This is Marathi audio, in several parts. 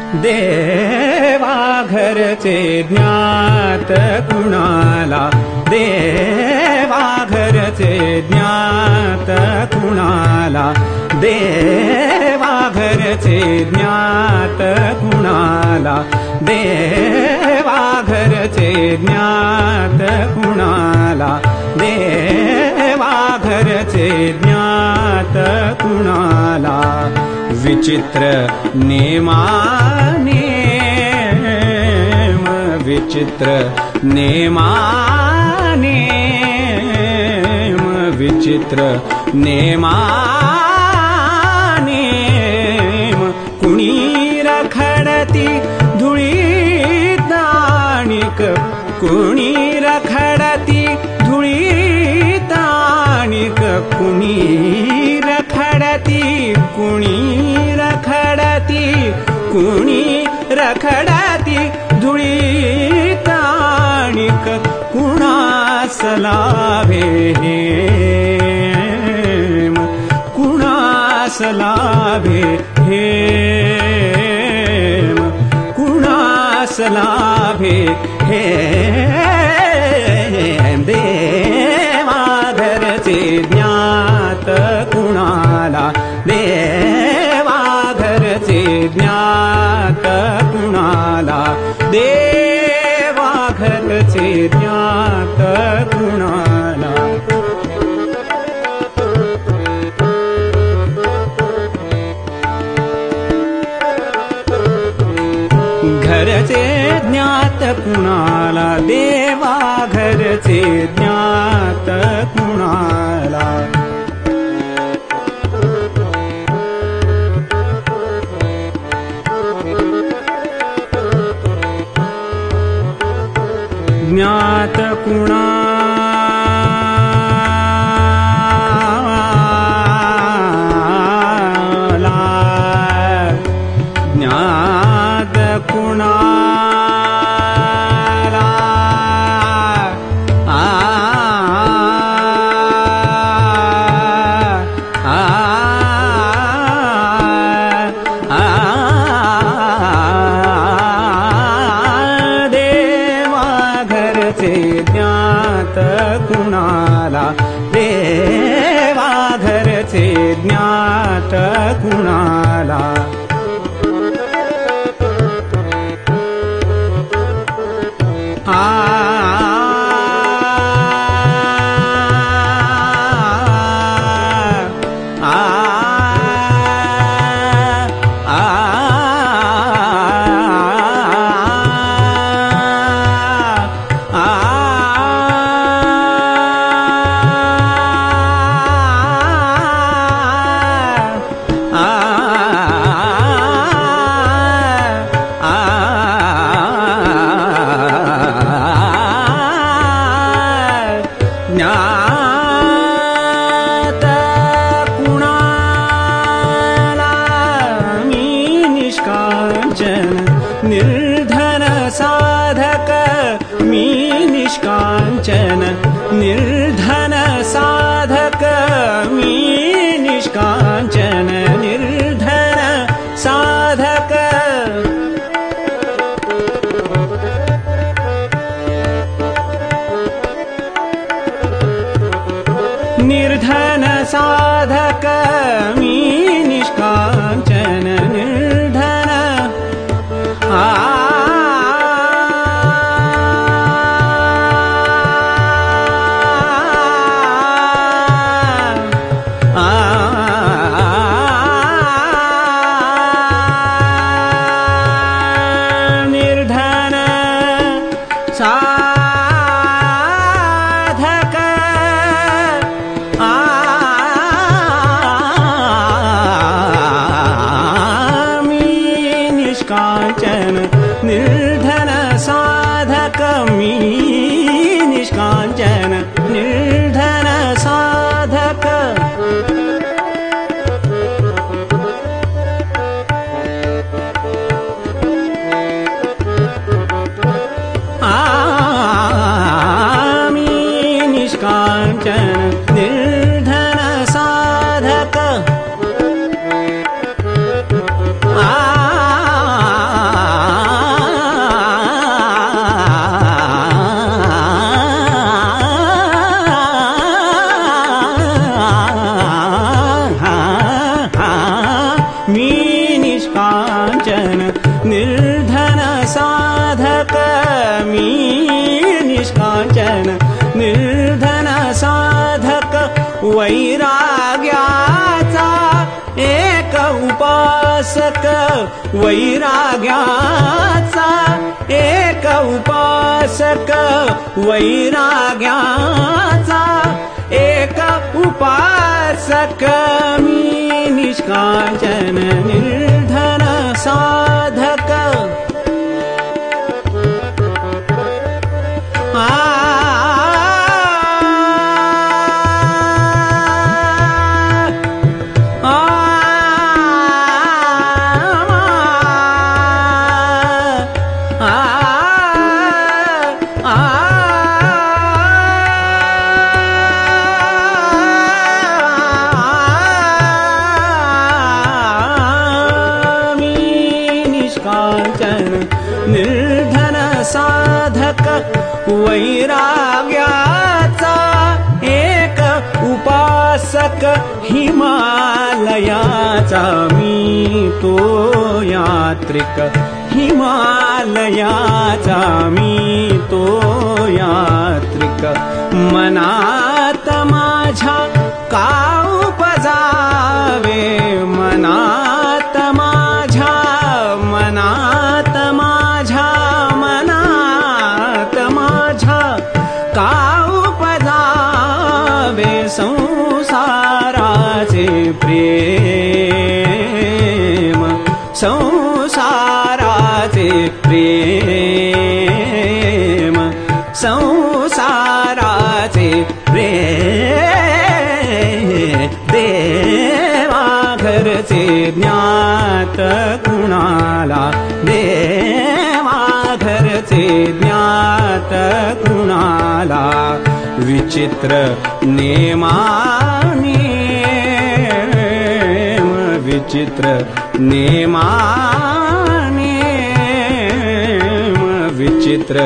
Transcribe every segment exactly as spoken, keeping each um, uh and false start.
देवा घरचे ज्ञात कुणाला, देवा घरचे ज्ञात कुणाला, देवा घरचे ज्ञात कुणाला, देवा घरचे ज्ञात कुणाला, देवा घरचे ज्ञात कुणाला. विचित्र नेमाने विचित्र नेमाने विचित्र नेमाने कुणी रखडती धुळीत आणिक, कुणी रखडती धुळीत आणिक, कुणी रखडती, कुणी रखडती, कुणी रखडती धुळीत आणिक, कुणास लाभे हेम, कुणास लाभे हेम, कुणास लाभे हेम. देवा घरचे ज्ञात कुणाला, देवा घरचे ज्ञात कुणाला, देवा घरचे ज्ञात कुणाला. घरचे ज्ञात कुणाला, देवा घरचे ज्ञात कुणाला. ज्ञात कुणाला, ज्ञात कुणाला, आ आ आ ज्ञात कुणाला, देवा घरचे ज्ञात कुणाला. आ ज्ञात कुणाला, मी निष्कांचन निर्धन साधक, मी निष्कांचन निर्धन साधक, मी निष्कांचन निर्धन साधक. निर्धन साधक, मी निष्कांचन निर्धन. आ निर्धन साधक, निष्कांचन निर्धन साधक, मी निष्कांचन निर्धन साधक. आमी निष्कांचन निर्धन साधक. आ निर्धन साधक मी निष्कांचन निर्धन साधक वैराग्याचा एक उपासक वैराग्याचा एक उपासक वैराग्याचा एक उपासक मी निष्कांचन निर्धन साधक निर्धन साधक वैराग्याचा एक उपासक हिमालयाचा मी तो यात्रिक हिमालयाचा मी तो यात्रिक मनात माझ्या का उपजावे मनात माझ्या मनात माझ्या मनात माझ्या का उपजावे संसाराचे प्रेम संसाराचे प्रेम संसाराचे प्रेम देवा घरचे ज्ञात कुणाला देवा घरचे ज्ञात कुणाला विचित्र नेमाने विचित्र नेमाने विचित्र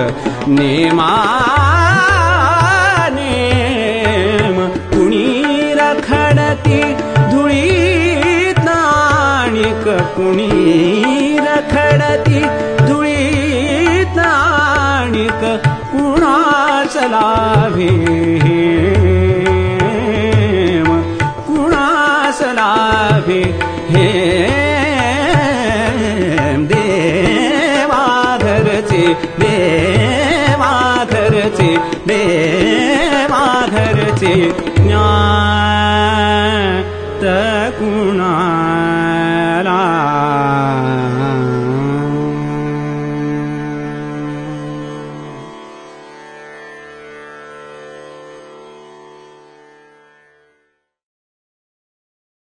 नेमाने कुणी रखडती धुळीत नाणिक कुणी रखडती धुळीत नाणिक कुणाच लाभे कुणाच लाभे हे देवा घरचे देवा घरचे देवा घरचे ज्ञात कुणाला